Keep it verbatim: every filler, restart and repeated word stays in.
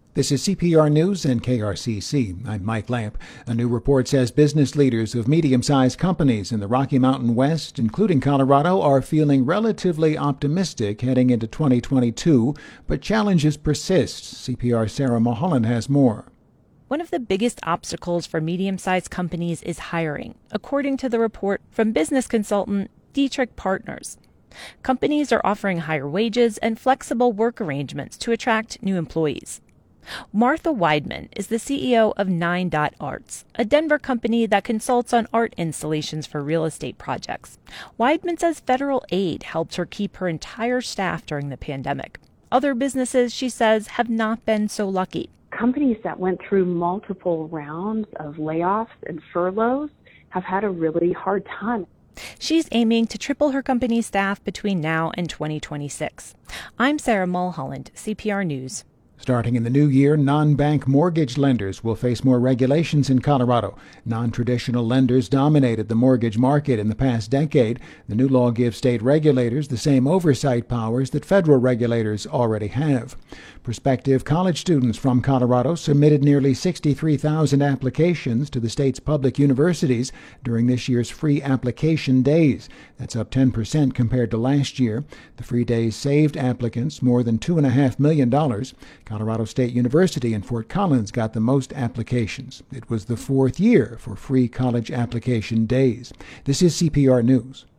This is C P R News and K R C C. I'm Mike Lamp. A new report says business leaders of medium-sized companies in the Rocky Mountain West, including Colorado, are feeling relatively optimistic heading into twenty twenty-two, but challenges persist. C P R's Sarah Mulholland has more. One of the biggest obstacles for medium-sized companies is hiring, according to the report from business consultant Dietrich Partners. Companies are offering higher wages and flexible work arrangements to attract new employees. Martha Weidman is the C E O of Nine Dot Arts, a Denver company that consults on art installations for real estate projects. Weidman says federal aid helped her keep her entire staff during the pandemic. Other businesses, she says, have not been so lucky. Companies that went through multiple rounds of layoffs and furloughs have had a really hard time. She's aiming to triple her company's staff between now and twenty twenty-six. I'm Sarah Mulholland, C P R News. Starting in the new year, non-bank mortgage lenders will face more regulations in Colorado. Non-traditional lenders dominated the mortgage market in the past decade. The new law gives state regulators the same oversight powers that federal regulators already have. Prospective college students from Colorado submitted nearly sixty-three thousand applications to the state's public universities during this year's free application days. That's up ten percent compared to last year. The free days saved applicants more than two point five million dollars. Colorado State University in Fort Collins got the most applications. It was the fourth year for free college application days. This is C P R News.